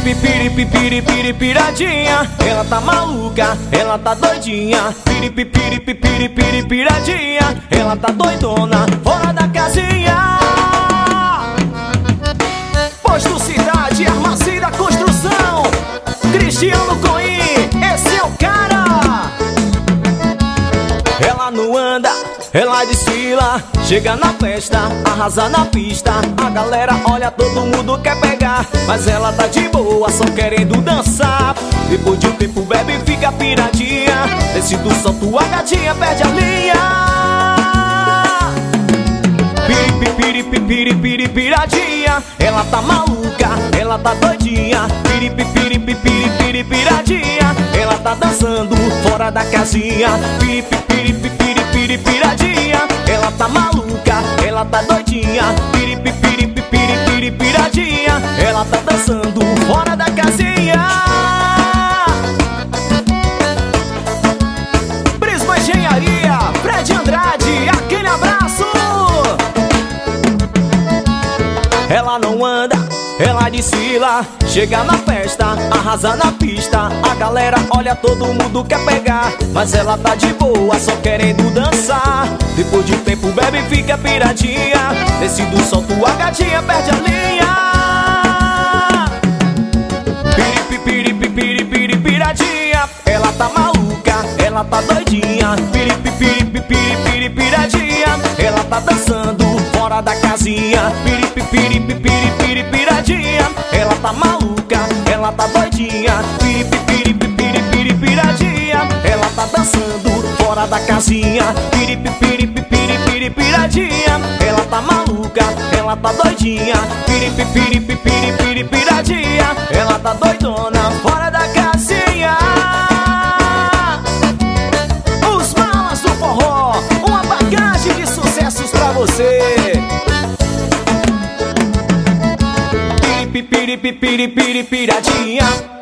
Piradinha, ela tá maluca, ela tá doidinha. Piradinha, ela tá doidona, fora da casinha. Posto Cidade, Armazém da Construção, Cristiano Coim, esse é o cara. Ela não anda, ela desfila, chega na festa, arrasa na pista. A galera olha, todo mundo quer pegar, mas ela tá de boa, só querendo dançar. Depois de um tempo bebe e fica piradinha, desce do salto a gatinha perde a linha. Piradinha, ela tá maluca, ela tá doidinha. Piradinha, ela tá dançando fora da casinha. Piradinha, ela tá maluca, ela tá doidinha. Piradinha, ela tá dançando fora da casinha. Prisma Engenharia, Fred Andrade, aquele abraço. Ela não anda, ela desfila, chega na festa, arrasa na pista. A galera olha, todo mundo quer pegar, mas ela tá de boa, só querendo dançar. Depois de um tempo bebe e fica piradinha, desce do salto a gatinha perde a linha. Piradinha, ela tá maluca, ela tá doidinha. Piradinha, ela tá dançando fora da casinha. Piradinha, ela tá maluca, ela tá doidinha. Piradinha, ela tá dançando fora da casinha. Piradinha, ela tá maluca, ela tá doidinha. Piradinha, ela tá doidona fora da casinha. Os Malas do Forró, uma bagagem de sucessos pra você. Piradinha.